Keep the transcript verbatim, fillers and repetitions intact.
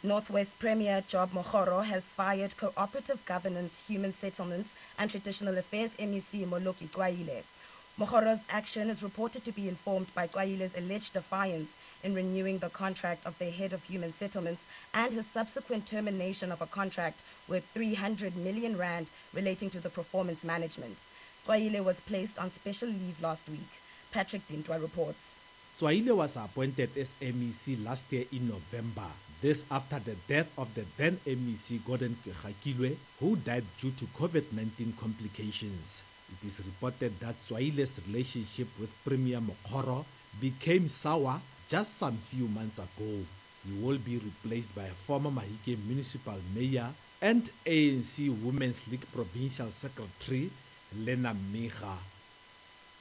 Northwest Premier Job Mokgoro has fired Cooperative Governance, Human Settlements and Traditional Affairs M E C Moloki Twayile. Mokgoro's action is reported to be informed by Twayile's alleged defiance in renewing the contract of the head of Human Settlements and his subsequent termination of a contract worth three hundred million rand relating to the performance management. Twayile was placed on special leave last week. Patrick Dintwa reports. Twayile was appointed as M E C last year in November, this after the death of the then M E C Gordon Fikgakilwe, who died due to COVID nineteen complications. It is reported that Twayile's relationship with Premier Mokgoro became sour just some few months ago. He will be replaced by a former Mahikeng municipal mayor and A N C Women's League provincial secretary, Lena Miga.